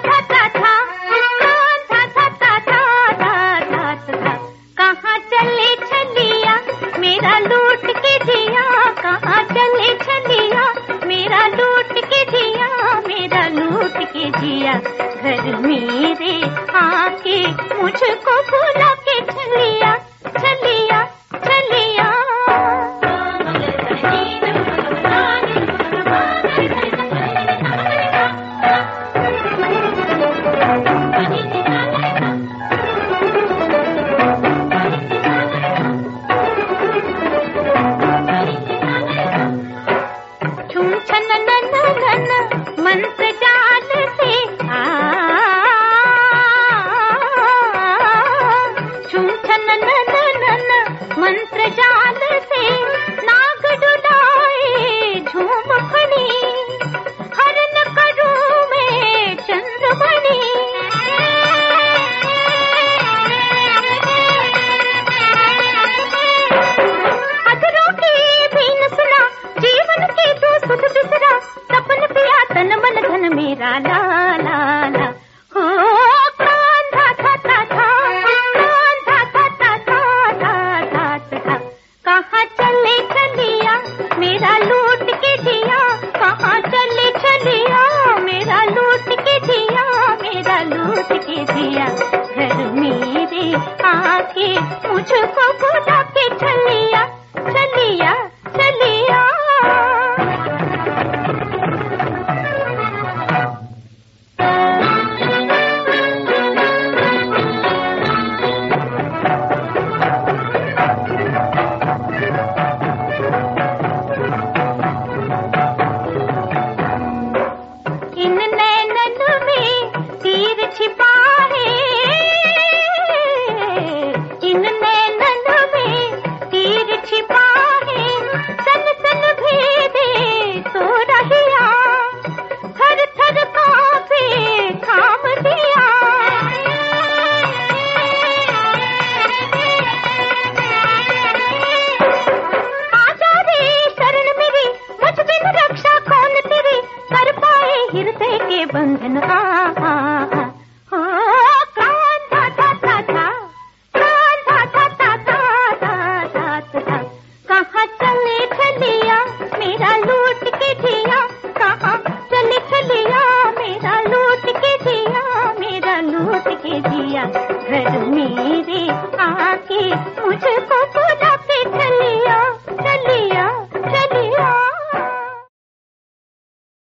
कहाँ चले छलिया मेरा लूट के जिया, कहाँ चले छलिया मेरा लूट के जिया, मेरा लूट के जिया। घर मेरे आके मुझको भुला के छलिया छलिया छलिया। मंत्र जाल से छुम छन मंत्र जाल से नाग डुलाए झूम फनी, हरण करूं मैं चंद्रमणि। अधरों की भी न सुना जीवन के दो सुध बिसरा, सपन पिया तन मन धन मेरा ला ला ला। हो कांधा था कांधा था कहाँ चले छलिया मेरा लूट के जिया, कहाँ चले छलिया मेरा लूट के जिया, मेरा लूट के जिया। घर मेरे आके मुझको भुला के छलिया छलिया छलिया। इन नैनन में तीर छिपा है, इन नैनन में तीर छिपा है, सन सन भेदे तो रहिया, थर थर कांपे काम दिया। आजा रे शरण मेरी, मुझ बिन रक्षा कौन तेरी, कर पाए हृदय के बंधन।